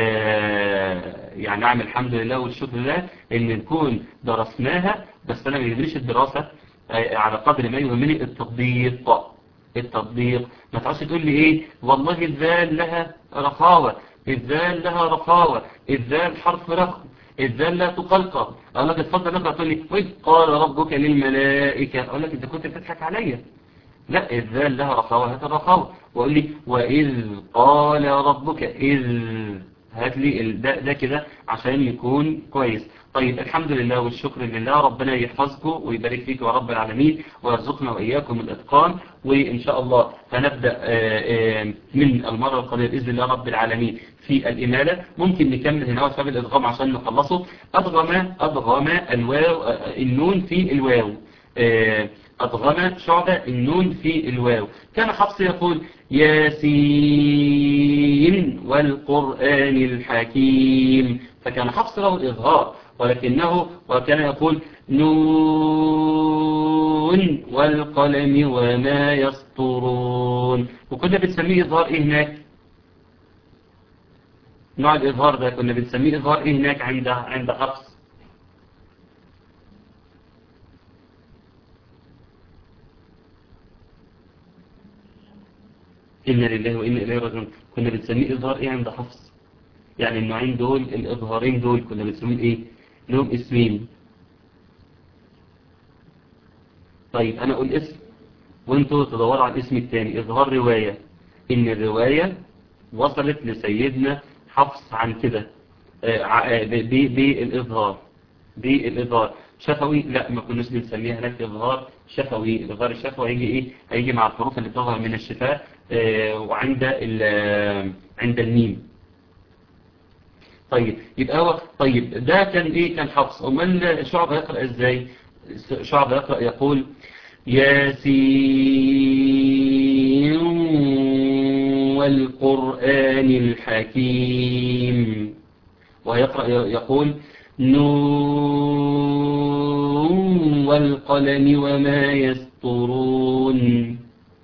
يعني نعم الحمد لله والشكر لله ان نكون درسناها، بس انا ما يهمنيش الدراسة على قدر ما يهمني التطبيق. التطبيق ما تعرفش تقول لي ايه والله الذال لها رخاوة، الذال لها رخاوة، الذال حرف رخم، الذال لا تقلقل. اقول لك اتفضل نقرا تقول لي وإذ قال ربك للملائكة، اقول لك انت كنت بتضحك عليا. لا الذال لها رخاوة، هات الرخاوة. واقول لي وإذ قال ربك إذ، هات لي ده, ده كده عشان يكون كويس. طيب الحمد لله والشكر لله، ربنا يحفظكم ويبارك فيكم يا رب العالمين ويرزقنا وإياكم الإتقان. وإن شاء الله هنبدأ من المرة القادمة بإذن الله رب العالمين في الإمالة. ممكن نكمل هنا وسبب الإدغام عشان نخلصه. أدغم أدغم الواو النون في الواو، أدغم شعبة النون في الواو. كان حفص يقول ياسين والقرآن الحكيم، فكان حفص له الإظهار، ولكنه وكان يقول نون والقلم وما يسطرون. وكنا بنسميه إظهار إيه هناك؟ نوع الإظهار ده كنا بنسميه إظهار إيه هناك عند عند حفص؟ إنا لله وإنا إليه راجعون كنا بنسميه إظهار إيه عند حفص؟ يعني النوعين دول الإظهارين دول كنا بنسميهم إيه؟ لهم اسمين. طيب أنا أقول اسم وانتوا تدوروا على الاسم الثاني. إظهار رواية، إن الرواية وصلت لسيدنا حفص عن كده بالإظهار. بالإظهار شفوي لا، ما كناش بنسميها هناك إظهار شفوي. الإظهار الشفوي هيجي إيه؟ هيجي مع الحروف اللي بتظهر من الشفاه وعند عند الميم. طيب يبقى هو طيب ده كان إيه؟ كان حفص. أمال شعبة يقرأ إزاي؟ شعبة يقرأ يقول ياسين والقرآن الحكيم، ويقرأ يقول نون والقلم وما يسطرون.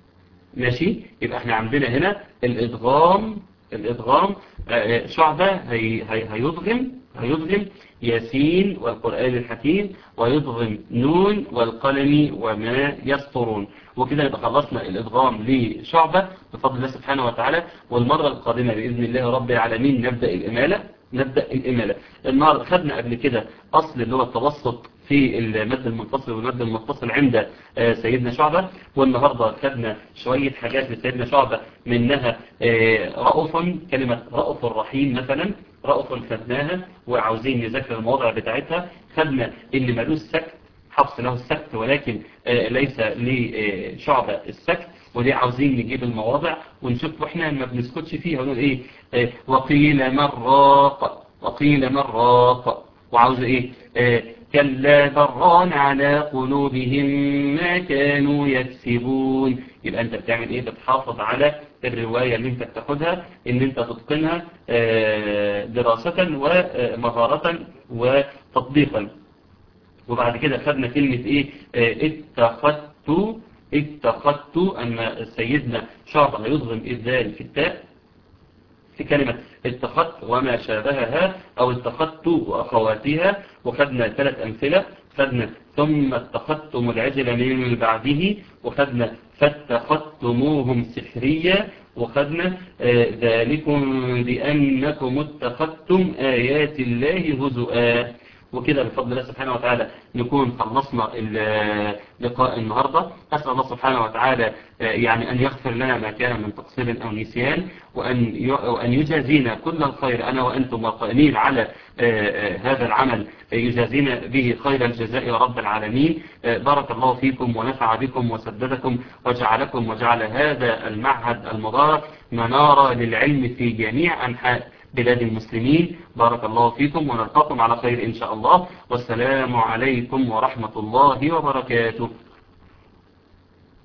ماشي؟ يبقى احنا عندنا هنا الإدغام. الإدغام شعبة هي هي هيضغم هيضغم ياسين والقرآن الحكيم، ويضغم نون والقلم وما يسطرون. وكده يبقى خلصنا الإدغام لشعبة بفضل الله سبحانه وتعالى. والمرة القادمة بإذن الله رب العالمين نبدأ الإمالة. نبدأ الإمالة. النهارده خدنا قبل كده أصل اللي هو التوسط في المد المنفصل والمد المتصل عند سيدنا شعبة. والنهارده خدنا شوية حاجات لسيدنا شعبة، منها رؤوف، كلمة رؤوف الرحيم مثلا، رؤوف خدناها وعاوزين نذاكر المواضع بتاعتها. خدنا اللي مالوش سكت، حفص له السكت ولكن ليس لشعبة السكت، ودي عاوزين نجيب المواضع ونشوف واحنا ما بنسكتش فيها ونقول ايه اه وقيل مراق، وقيل مراق. وعاوز ايه اه كلا بران على قلوبهم ما كانوا يكسبون. يبقى انت بتعمل ايه؟ بتحافظ على الرواية اللي انت بتاخدها ان انت تتقنها اه دراسة ومهارة وتطبيقا. وبعد كده خدنا كلمة ايه اه اتخذت. اتخذت أن سيدنا شعبة هيضغم الذال في التاء في كلمة اتخذت وما شابهها أو اتخذت وأخواتها. وخدنا ثلاث أمثلة. خدنا ثم اتخذتم العجل من بعده، وخدنا فاتخذتموهم سحريا، وخدنا آه ذلكم بأنكم اتخذتم آيات الله هزؤا. وكده بفضل الله سبحانه وتعالى نكون خلصنا اللقاء النهاردة. أسأل الله سبحانه وتعالى يعني أن يغفر لنا ما كان من تقصير أو نسيان، وأن وأن يجازينا كل الخير أنا وأنتم القائمين على هذا العمل، يجازينا به خير الجزاء يا رب العالمين. بارك الله فيكم ونفع بكم وسددكم وجعلكم وجعل هذا المعهد المبارك منارة للعلم في جميع أنحاء بلاد المسلمين. بارك الله فيكم ونلقاكم على خير إن شاء الله، والسلام عليكم ورحمة الله وبركاته.